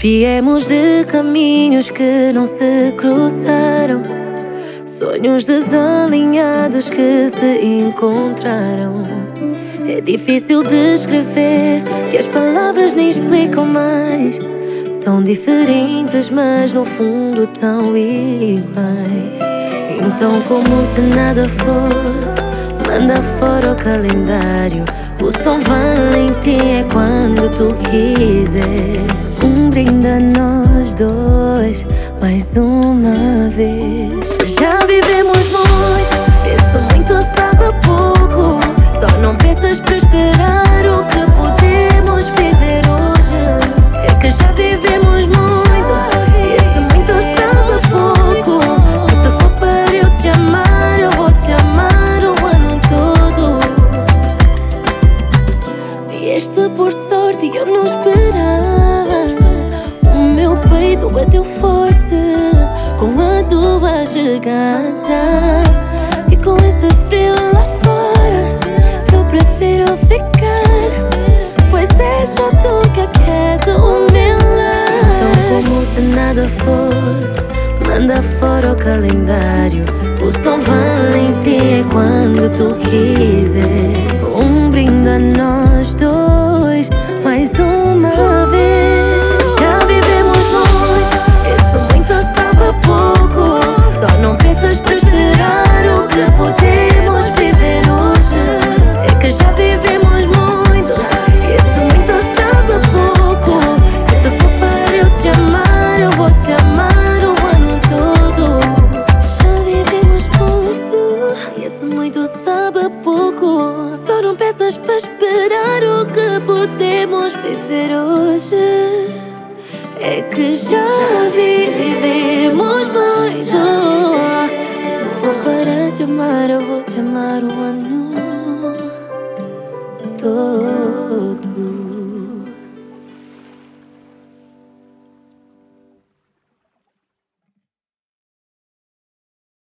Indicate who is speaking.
Speaker 1: Viemos de caminhos que não se cruzaram, sonhos desalinhados que se encontraram. É difícil descrever, que as palavras nem explicam mais. Tão diferentes, mas no fundo tão iguais. Então, como se nada fosse, manda fora o calendário. O São Valentim é quando tu quiser. Um brinde a nós dois, mais uma vez. Já vivemos muito, isso muito sabe a pouco. Só não pensas para esperar o que podemos viver hoje. É que já vivemos muito, isso muito sabe a pouco. Se for para eu te amar, eu vou te amar o ano todo. Vieste por sorte e eu não esperava. O meu peito bateu forte com a tua chegada. E com esse frio lá fora, eu prefiro ficar, pois é só tu que queres o meu lar. Então, como se nada fosse, manda fora o calendário. O São Valentim é quando tu quiser. Um brinde a nós dois, mais uma vez. Já vivemos muito, isso muito sabe a pouco. Só não pensas para esperar o que podemos viver hoje. É que já vivemos muito, isso muito sabe a pouco. Se for para eu te amar, eu vou te amar o ano todo. Já vivemos muito, isso muito sabe a pouco. Só não pensas para esperar o que podemos viver hoje. É que já vivemos muito. Se for para te amar, eu vou te amar o ano